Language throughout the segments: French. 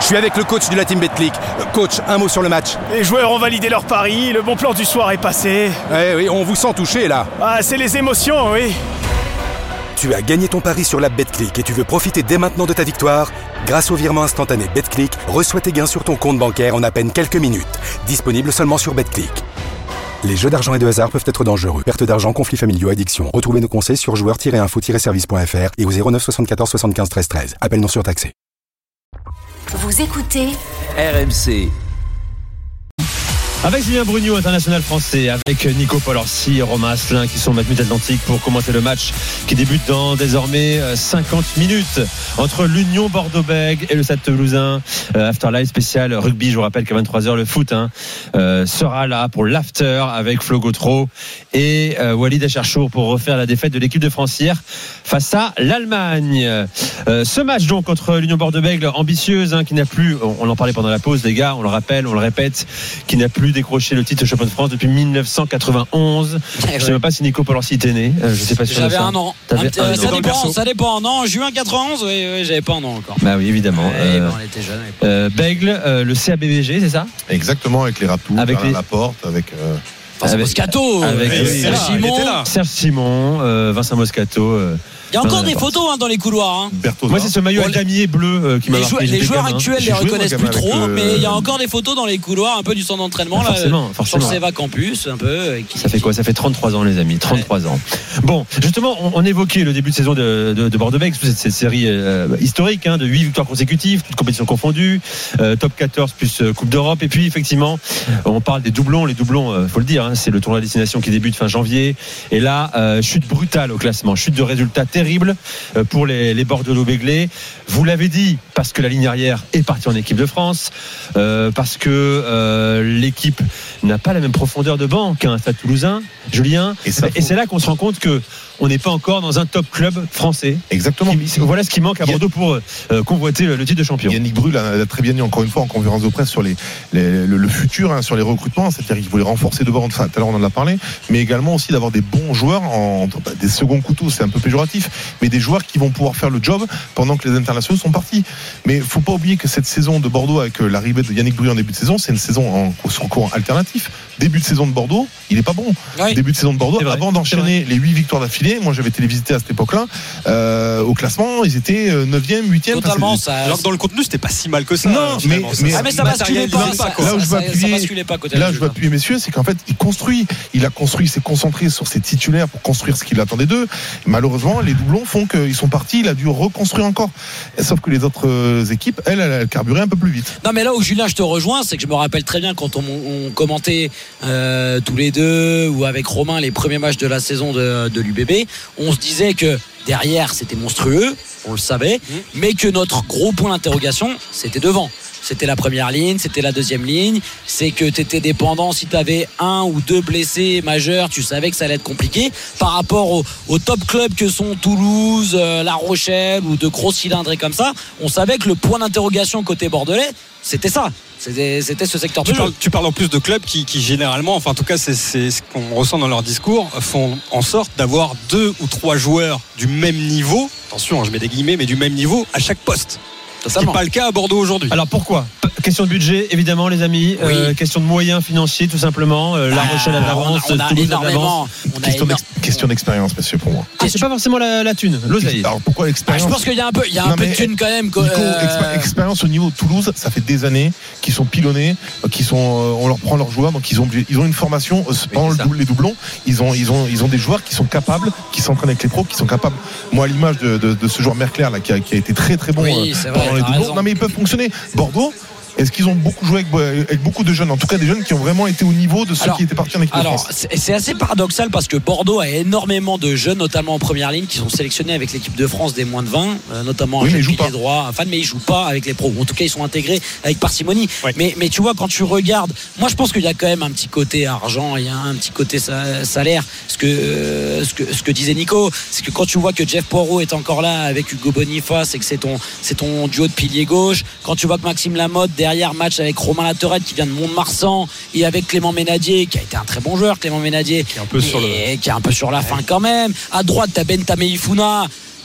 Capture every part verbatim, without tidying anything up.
suis avec le coach de la team Betclic. Coach, un mot sur le match. Les joueurs ont validé leur pari, le bon plan du soir est passé. Eh oui, on vous sent touché là. Ah, c'est les émotions, oui. Tu as gagné ton pari sur l'app Betclic et tu veux profiter dès maintenant de ta victoire? Grâce au virement instantané Betclic, reçois tes gains sur ton compte bancaire en à peine quelques minutes. Disponible seulement sur Betclic. Les jeux d'argent et de hasard peuvent être dangereux. Perte d'argent, conflits familiaux, addiction. Retrouvez nos conseils sur joueurs tiret info tiret service point f r et au zéro neuf soixante-quatorze soixante-quinze treize treize. Appel non surtaxé. Vous écoutez R M C. Avec Julien Brugnaud, international français, avec Nico Paul-Orsi et Romain Asselin qui sont maintenus Atlantique pour commenter le match qui débute dans désormais cinquante minutes entre l'Union Bordeaux-Bègles et le Stade Toulousain. Euh, Afterlife spécial rugby, je vous rappelle qu'à vingt-trois heures le foot hein, euh, sera là pour l'after avec Flo Gautreau et euh, Walid Acharchour pour refaire la défaite de l'équipe de France hier face à l'Allemagne. Euh, ce match donc contre l'Union Bordeaux-Bègles ambitieuse hein, qui n'a plus, on, on en parlait pendant la pause les gars, on le rappelle, on le répète, qui n'a plus décroché le titre de champion de France depuis dix-neuf cent quatre-vingt-onze. Je ne sais même pas si Nico Paul-Orsi était né. Euh, je sais pas si j'avais un an. Un, un euh, an. Ça dépend. Ça dépend. Non, juin quatre-vingt-onze. Oui, oui, j'avais pas un an encore. Bah oui, évidemment. Ouais, euh, bah, on était jeunes. euh, Bègles, euh, le C A B V G, c'est ça? Exactement, avec les Raptous, avec les... la porte, avec. Euh... Vincent Moscato, avec euh, oui, Serge Simon, Serge Simon, euh, Vincent Moscato. Euh, il y a encore des photos hein, dans les couloirs. Hein. Moi, c'est ce maillot bon, damier bleu euh, qui m'a marqué. Les, les joueurs actuels ne les reconnaissent plus trop, le... mais il y a encore des photos dans les couloirs, un peu du centre d'entraînement. Ah, forcément, là, forcément. Sur le Seva Campus, un peu. Qui... Ça fait quoi? Ça fait trente-trois ans, les amis. trente-trois ouais. ans. Bon, justement, on, on évoquait le début de saison de, de, de Bordeaux-Bègles, cette, cette série euh, historique hein, de huit victoires consécutives, toutes compétitions confondues, euh, top quatorze plus euh, Coupe d'Europe. Et puis, effectivement, on parle des doublons. Les doublons, euh, faut le dire, hein, c'est le tournoi de destination qui débute fin janvier. Et là, euh, chute brutale au classement, chute de résultats terribles euh, pour les, les Bordeaux-Béglés. Vous l'avez dit, parce que la ligne arrière est partie en équipe de France, euh, parce que euh, l'équipe n'a pas la même profondeur de banc qu'un Stade Toulousain, Julien. Et, ça, et c'est là qu'on se rend compte que on n'est pas encore dans un top club français. Exactement. Qui, voilà ce qui manque à Bordeaux pour euh, convoiter le, le titre de champion. Yannick Brul a très bien dit encore une fois en conférence de presse sur les, les, le, le futur, hein, sur les recrutements, c'est-à-dire qu'il voulait renforcer devant, enfin, tout à l'heure on en a parlé, mais également aussi d'avoir des bons joueurs, en, bah, des seconds couteaux, c'est un peu péjoratif, mais des joueurs qui vont pouvoir faire le job pendant que les internationaux sont partis. Mais il ne faut pas oublier que cette saison de Bordeaux avec l'arrivée de Yannick Brul en début de saison, c'est une saison en, sur courant alternatif. Début de saison de Bordeaux, il n'est pas bon. Oui. Début de saison de Bordeaux, avant d'enchaîner les huit victoires d'affilée, moi j'avais télévisité à cette époque-là, euh, au classement, ils étaient neuvième, huitième. Totalement, ça. Alors que dans le contenu, c'était pas si mal que ça. Non, mais, mais, ah, mais ça basculait pas. pas là où je veux appuyer, là, je veux appuyer messieurs, c'est qu'en fait, il construit. Il a construit, il s'est concentré sur ses titulaires pour construire ce qu'il attendait d'eux. Malheureusement, les doublons font qu'ils sont partis, il a dû reconstruire encore. Sauf que les autres équipes, elles, elles, elles carburaient un peu plus vite. Non, mais là où Julien, je te rejoins, c'est que je me rappelle très bien quand on, on commentait euh, tous les deux ou avec Romain les premiers matchs de la saison de, de l'U B B, on se disait que derrière c'était monstrueux, on le savait, mmh. mais que notre gros point d'interrogation c'était devant. C'était la première ligne, c'était la deuxième ligne. C'est que tu étais dépendant si tu avais un ou deux blessés majeurs, tu savais que ça allait être compliqué. Par rapport aux au top clubs que sont Toulouse, euh, La Rochelle ou de gros cylindrés comme ça, on savait que le point d'interrogation côté bordelais, c'était ça. C'était, c'était ce secteur de tu jeu. Parles, tu parles en plus de clubs qui, qui généralement, enfin en tout cas c'est, c'est ce qu'on ressent dans leur discours, font en sorte d'avoir deux ou trois joueurs du même niveau, attention je mets des guillemets, mais du même niveau à chaque poste. Ce n'est pas le cas à Bordeaux aujourd'hui. Alors pourquoi? Question de budget, évidemment, les amis. Oui. Euh, question de moyens financiers, tout simplement. Euh, La Rochelle à l'avance, Toulouse à l'avance. Question, d'ex- question d'expérience, monsieur, pour moi. Ah, c'est pas forcément la, la thune, l'oseille. Alors pourquoi l'expérience? Ah, je pense qu'il y a un peu, il y a un non, peu de thune quand même. Nico, euh... expérience au niveau de Toulouse, ça fait des années qu'ils sont pilonnés, qu'ils sont, euh, on leur prend leurs joueurs, donc ils ont, ils ont une formation euh, pendant le double, les doublons. Ils ont, ils ont, ils ont des joueurs qui sont capables, qui s'entraînent avec les pros, qui sont capables. Moi, à l'image de, de, de ce joueur Merclair là, qui a, qui a été très très bon oui, euh, pendant vrai, les doublons. Non mais ils peuvent fonctionner. Bordeaux, est-ce qu'ils ont beaucoup joué avec, avec beaucoup de jeunes, en tout cas des jeunes qui ont vraiment été au niveau de ceux alors, qui étaient partis en équipe de France? C'est, c'est assez paradoxal parce que Bordeaux a énormément de jeunes, notamment en première ligne, qui sont sélectionnés avec l'équipe de France des moins de vingt, euh, notamment oui, un jeune pilier droit, enfin, mais ils jouent pas avec les pros. En tout cas, ils sont intégrés avec parcimonie. Ouais. Mais, mais tu vois, quand tu regardes, moi je pense qu'il y a quand même un petit côté argent, il y a un petit côté salaire. Ce que, euh, ce que, ce que disait Nico, c'est que quand tu vois que Jeff Poirot est encore là avec Hugo Boniface et que c'est ton, c'est ton duo de pilier gauche, quand tu vois que Maxime Lamotte derrière match avec Romain Laterette qui vient de Mont-de-Marsan et avec Clément Ménadier qui a été un très bon joueur, Clément Ménadier qui est un peu, sur, le... qui est un peu sur la fin quand même. À droite t'as Ben Tameifuna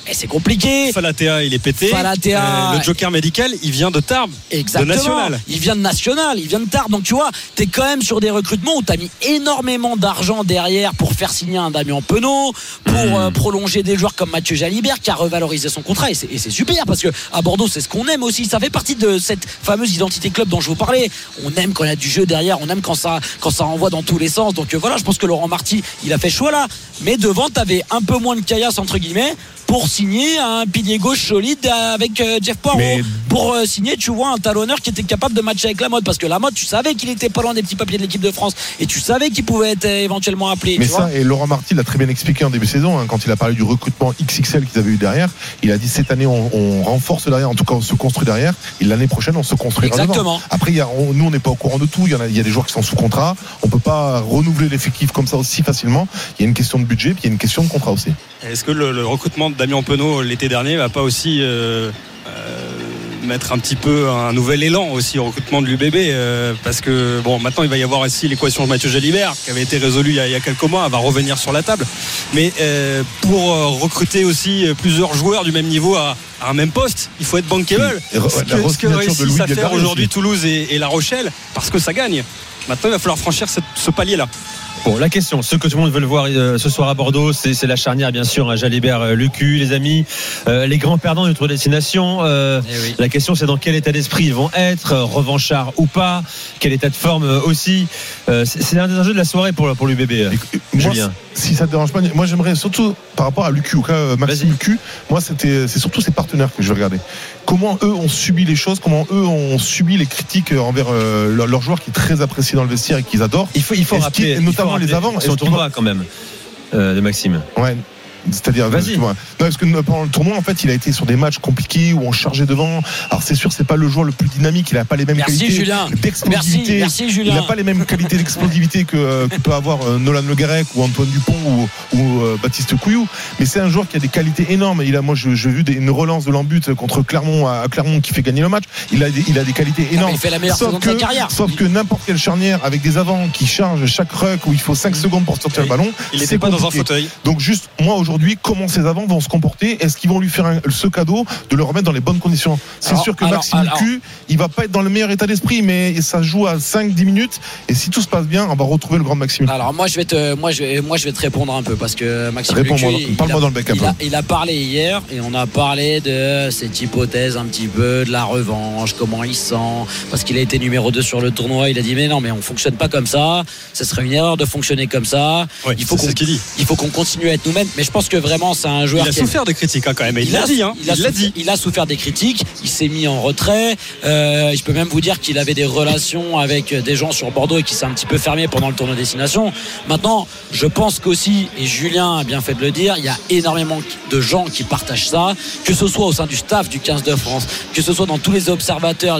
et c'est compliqué. Falatea, il est pété. Falatea, euh, le joker médical, il vient de Tarbes. Exactement. De National. Il vient de National, il vient de Tarbes. Donc tu vois, t'es quand même sur des recrutements où t'as mis énormément d'argent derrière pour faire signer un Damien Penaud, pour mmh. euh, prolonger des joueurs comme Mathieu Jalibert qui a revalorisé son contrat. Et c'est, et c'est super parce que à Bordeaux, c'est ce qu'on aime aussi. Ça fait partie de cette fameuse identité club dont je vous parlais. On aime quand il y a du jeu derrière, on aime quand ça, quand ça envoie dans tous les sens. Donc euh, voilà, je pense que Laurent Marty, il a fait choix là. Mais devant, t'avais un peu moins de caillasse entre guillemets pour signer un pilier gauche solide avec euh, Jeff Poirot. Mais... pour euh, signer, tu vois, un talonneur qui était capable de matcher avec Lamotte, parce que Lamotte, tu savais qu'il était pas loin des petits papiers de l'équipe de France et tu savais qu'il pouvait être euh, éventuellement appelé. Mais tu ça, vois et Laurent Marty l'a très bien expliqué en début de saison, hein, quand il a parlé du recrutement X X L qu'ils avaient eu derrière. Il a dit cette année on, on renforce derrière, en tout cas on se construit derrière, et l'année prochaine on se construira Exactement. devant. Après, il y a, on, nous on n'est pas au courant de tout. Il y, en a, il y a des joueurs qui sont sous contrat. On peut pas renouveler l'effectif comme ça aussi facilement. Il y a une question de budget, puis il y a une question de contrat aussi. Est-ce que le, le recrutement de Damien Penaud l'été dernier va pas aussi euh, euh, mettre un petit peu un nouvel élan aussi au recrutement de l'U B B, euh, parce que bon, maintenant il va y avoir aussi l'équation de Mathieu Jalibert qui avait été résolue il y a, il y a quelques mois, elle va revenir sur la table, mais euh, pour euh, recruter aussi plusieurs joueurs du même niveau à, à un même poste, il faut être bankable. Et, et, ce que, ce que réussissent à faire aujourd'hui Toulouse et, et La Rochelle, parce que ça gagne. Maintenant il va falloir franchir cette, ce palier là. Bon, la question, ce que tout le monde veut le voir euh, ce soir à Bordeaux, c'est, c'est la charnière, bien sûr, Jalibert, euh, Lucu, les amis, euh, les grands perdants de notre destination. Euh, eh oui. La question, c'est dans quel état d'esprit ils vont être, euh, revanchards ou pas, quel état de forme euh, aussi. Euh, c'est, c'est un des enjeux de la soirée pour, pour l'U B B. Euh, moi, si ça te dérange pas, moi j'aimerais surtout par rapport à Lucu, au cas euh, Maxime Lucu, moi c'était, c'est surtout ses partenaires que je vais regarder. Comment eux ont subi les choses, comment eux ont subi les critiques envers euh, leurs leur joueurs qui est très apprécié dans le vestiaire et qu'ils adorent. Il faut, il faut rappeler, qui, notamment il faut rappeler les avants. Son tournoi quand même euh, de Maxime. Ouais. C'est-à-dire, vas-y. Non, parce que pendant le tournoi, en fait, il a été sur des matchs compliqués où on chargeait devant. Alors, c'est sûr, c'est pas le joueur le plus dynamique. Il n'a pas les mêmes merci, qualités Julien. d'explosivité. Merci, merci, Julien. Il n'a pas les mêmes qualités d'explosivité que, euh, que peut avoir euh, Nolan Le Garec ou Antoine Dupont ou, ou euh, Baptiste Couillou. Mais c'est un joueur qui a des qualités énormes. Il a, moi, j'ai vu des, une relance de l'embut contre Clermont à Clermont qui fait gagner le match. Il a des, il a des qualités énormes. Il fait la meilleure sauf saison que, de sa carrière. Sauf que n'importe quelle charnière avec des avants qui chargent chaque ruck où il faut cinq secondes pour sortir oui. le ballon. Il n'était pas compliqué. Dans un fauteuil. Donc, juste, moi, aujourd'hui, comment ces avants vont se comporter? Est-ce qu'ils vont lui faire un, ce cadeau de le remettre dans les bonnes conditions? C'est alors, sûr que alors, Maxime alors, Lucu, il va pas être dans le meilleur état d'esprit, mais ça joue à cinq dix minutes, et si tout se passe bien, on va retrouver le grand Maxime. Alors moi je vais te, moi je vais, moi je vais te répondre un peu, parce que Maxime Lucu, parle-moi il, dans le bec un il, peu. a, il a parlé hier et on a parlé de cette hypothèse un petit peu de la revanche, comment il sent, parce qu'il a été numéro deux sur le tournoi. Il a dit mais non, mais on fonctionne pas comme ça, ce serait une erreur de fonctionner comme ça. Ouais, il faut c'est qu'on, ce qu'il dit. Il faut qu'on continue à être nous-mêmes. Mais je pense que vraiment c'est un joueur il a qui souffert a... des critiques hein, quand même. Il, il l'a dit. Hein. Il, a il l'a dit. Il a souffert des critiques. Il s'est mis en retrait. Euh, je peux même vous dire qu'il avait des relations avec des gens sur Bordeaux et qu'il s'est un petit peu fermé pendant le tournoi destination. Maintenant, je pense qu'aussi, et Julien a bien fait de le dire, il y a énormément de gens qui partagent ça, que ce soit au sein du staff du quinze de France, que ce soit dans tous les observateurs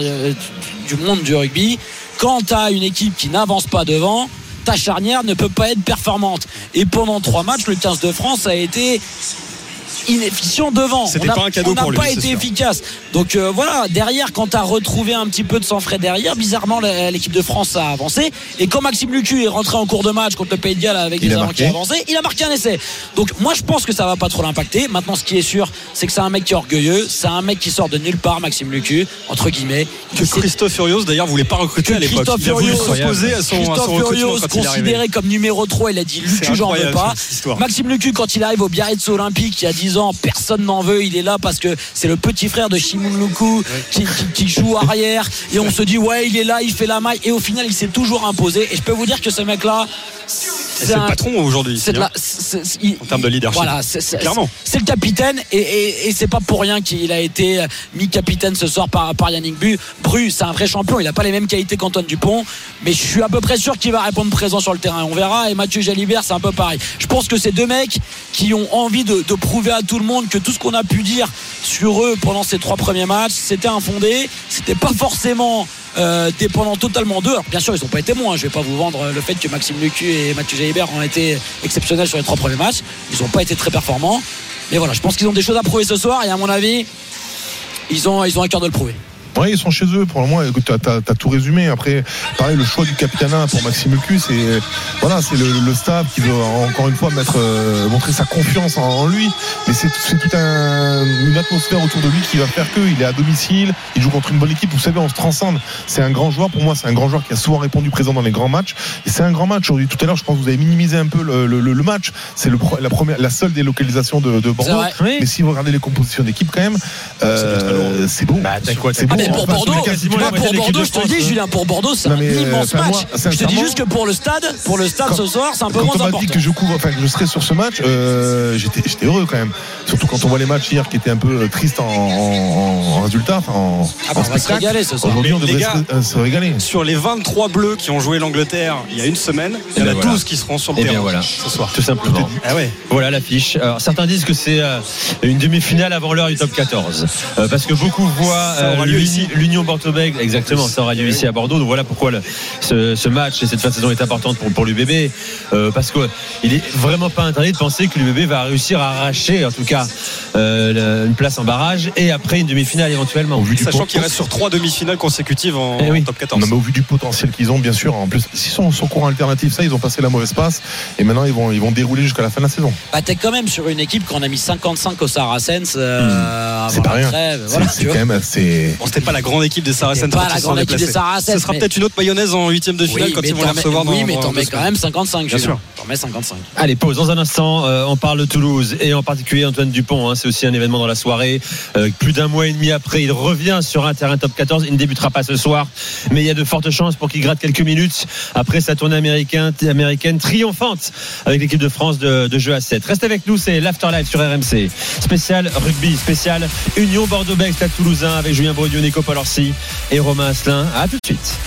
du monde du rugby. Quand tu as une équipe qui n'avance pas devant, ta charnière ne peut pas être performante. Et pendant trois matchs, le quinze de France a été inefficient devant. C'était on a, pas un cadeau on n'a pour lui, pas été sûr. efficace. Donc euh, voilà, derrière, quand tu as retrouvé un petit peu de sang frais derrière, bizarrement l'équipe de France a avancé. Et quand Maxime Lucu est rentré en cours de match contre le Pays de Galles avec il des avants qui a avancé, il a marqué un essai. Donc moi je pense que ça va pas trop l'impacter. Maintenant ce qui est sûr, c'est que c'est un mec qui est orgueilleux, c'est un mec qui sort de nulle part, Maxime Lucu, entre guillemets. Que Christophe Furios d'ailleurs voulait pas recruter à l'époque. Christophe il a voulu s'opposer à son, Christophe à son Furios, considéré comme numéro trois, il a dit Lucu j'en veux pas. Maxime Lucu quand il arrive au Biarritz Olympique il y a dix ans, personne n'en veut, il est là parce que c'est le petit frère de Shimon Luku ouais. qui, qui, qui joue arrière et on se dit ouais il est là, il fait la maille et au final il s'est toujours imposé et je peux vous dire que ce mec là c'est, c'est un, le patron aujourd'hui c'est la, c'est, c'est, il, en termes de leadership voilà, c'est, c'est, clairement c'est le capitaine et, et, et c'est pas pour rien qu'il a été mis capitaine ce soir par, par Yannick Bu. Bru c'est un vrai champion, il a pas les mêmes qualités qu'Antoine Dupont mais je suis à peu près sûr qu'il va répondre présent sur le terrain, on verra. Et Mathieu Jalibert c'est un peu pareil. Je pense que c'est deux mecs qui ont envie de, de prouver à tout le monde que tout ce qu'on a pu dire sur eux pendant ces trois premiers matchs c'était infondé, c'était pas forcément Euh, dépendant totalement d'eux. Alors bien sûr ils n'ont pas été bons hein. Je vais pas vous vendre le fait que Maxime Lucu et Mathieu Jalibert ont été exceptionnels sur les trois premiers matchs. Ils n'ont pas été très performants mais voilà, je pense qu'ils ont des choses à prouver ce soir et à mon avis ils ont, ils ont à cœur de le prouver. Ouais, ils sont chez eux pour le moment. Écoute, t'as, t'as, t'as tout résumé. Après, pareil, le choix du capitana pour Maxime Lucu, c'est voilà, c'est le, le staff qui veut encore une fois mettre, euh, montrer sa confiance en, en lui. Mais c'est, c'est toute un, une atmosphère autour de lui qui va faire que il est à domicile, il joue contre une bonne équipe. Vous savez, on se transcende. C'est un grand joueur. Pour moi, c'est un grand joueur qui a souvent répondu présent dans les grands matchs. Et c'est un grand match aujourd'hui. Tout à l'heure, je pense que vous avez minimisé un peu le, le, le match. C'est le, la première, la seule délocalisation de, de Bordeaux. Oui. Mais si vous regardez les compositions d'équipe, quand même, euh, c'est beau. Bah, t'as quoi, c'est t'as beau. Ah, mais pour Enfin, Bordeaux, sur les quasiment moi, la moitié pour de l'équipe Bordeaux, de je te France, le dis, euh, Julien, pour Bordeaux, c'est non, un mais, immense enfin, match. moi, Je te dis sincèrement, juste que pour le stade, pour le stade Quand- ce soir, c'est un peu Quand moins on m'a important. dit que je couvre, enfin que je serais sur ce match, euh, j'étais, j'étais heureux quand même. Surtout quand on voit les matchs hier qui étaient un peu tristes en, en, en résultat, enfin en, Ah bah, en on va se spectacle. régaler ce soir. Aujourd'hui, on Les devrait gars, se, euh, se régaler. Sur les vingt-trois bleus qui ont joué l'Angleterre il y a une semaine, il y en Et a ben voilà. douze qui seront sur le Et terrain bien voilà, ce soir. tout simplement. Ah ouais. Voilà l'affiche. Alors, certains disent que c'est euh, une demi-finale avant l'heure du top quatorze. Euh, parce que beaucoup voient Ça aura lieu l'Uni- ici. l'Union Bordeaux-Bègles, exactement, ça aura lieu ici à Bordeaux. Donc voilà pourquoi le- ce, ce match et cette fin de saison est importante pour, pour l'U B B. Euh, parce qu'il est vraiment pas interdit de penser que l'U B B va réussir à arracher, en tout cas, euh, une place en barrage et après une demi-finale éventuellement. Au vu du Sachant pot- qu'il reste sur trois demi-finales consécutives en, Eh oui. en top quatorze. Non, mais au vu du potentiel qu'ils ont, bien sûr. En plus, s'ils sont sur courant alternatif, ça, ils ont passé la mauvaise passe et maintenant ils vont, ils vont dérouler jusqu'à la fin de la saison. Bah, t'es quand même sur une équipe qu'on a mis cinquante-cinq au Saracens. Euh, C'est avant pas la rien. trêve. C'est, Voilà, c'est tu vois. quand même assez. Bon, c'était pas la grande équipe des Saracens. C'est pas quand la ils sont grande équipe déplacés. des Saracens, Ce sera mais- peut-être une autre mayonnaise en huitième de finale Oui, quand mais ils vont t'en les mets- recevoir dans oui, mais dans t'en deux mets semaines. quand même cinquante-cinq. Bien Julien. sûr. T'en mets cinquante-cinq. Allez, pause. Dans un instant, euh, on parle de Toulouse et en particulier Antoine Dupont. Hein, c'est aussi un événement dans la soirée. Euh, plus d'un mois et demi après, il revient sur un terrain top quatorze. Il ne débutera pas ce soir, mais il y a de fortes chances pour qu'il gratte quelques minutes après sa tournée américaine, américaine triomphante avec l'équipe de France de, de jeu à sept. Reste avec nous, c'est l'Afterlife sur R M C. Spécial rugby, spécial Union Bordeaux-Bègles, Stade Toulousain avec Julien Brognion, Nico Paul-Orsi et Romain Asselin. À tout de suite.